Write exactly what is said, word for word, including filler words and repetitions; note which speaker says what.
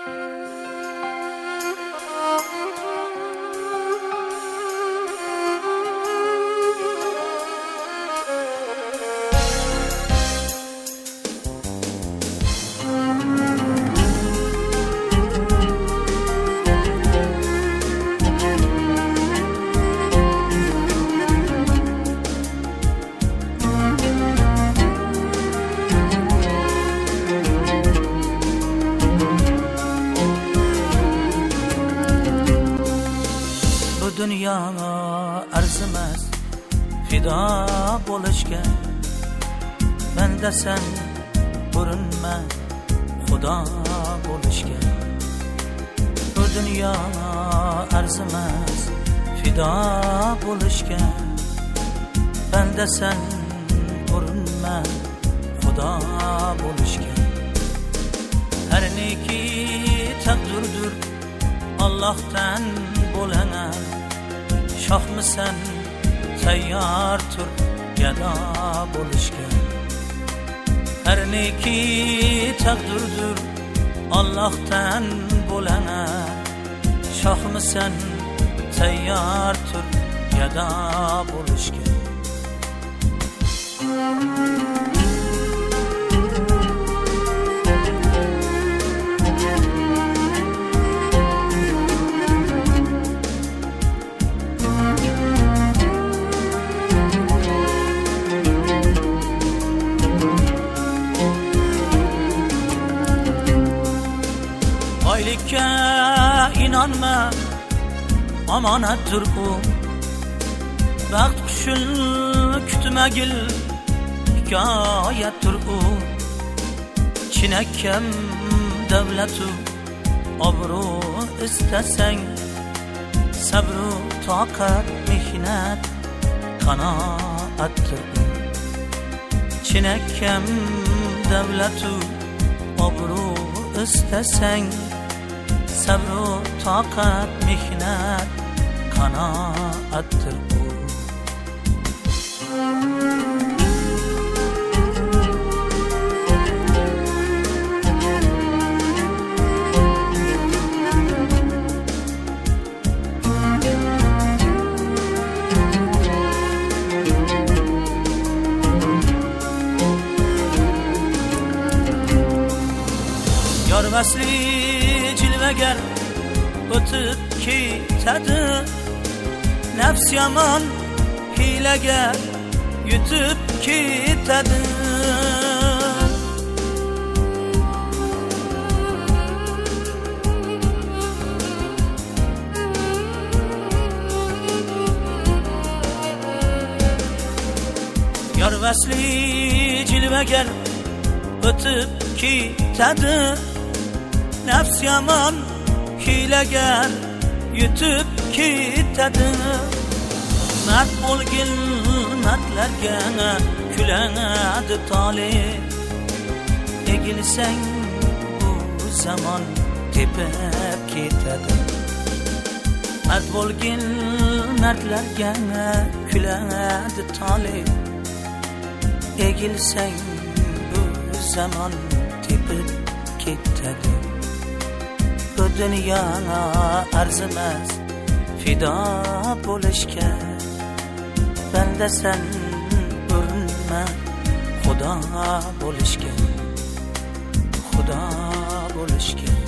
Speaker 1: Dünyana arzimas fido bo'lishga banda sen urinma xudo bo'lishga bu dunyona arzimas fido bo'lishga banda sen urinma xudo bo'lishga har neki taqdirdir Allohdan bo'lana shohmisan tayyor tur gado bo'lishga har neki taqdirdir Allohdan bo'lana shohmisan tayyor tur gado bo'lishga Oylikka inanma omonatdir u baxt qushul kutmagil hikoyatdir u chinakam davlatu obro' istasang sabru toqat mehnat qanoatdir u chinakam davlatu obro' istasang sabru toqat mehnat qanoatdir u Görmesli cilveger o'tib ketadi nafs yomon hiylagar yutib ketadi Görmesli cilveger o'tib ketadi nafs yomon hiylagar yutib ketadi mard bo'lgin mardlarga kuladi tole egilsang bu zamon tepib ketadi mard bo'lgin mardlarga kuladi tole egilsang bu zamon tepib ketadi bu dunyona arzimas fido bo'lishga banda sen urinma xudo bo'lishga xudo bo'lishga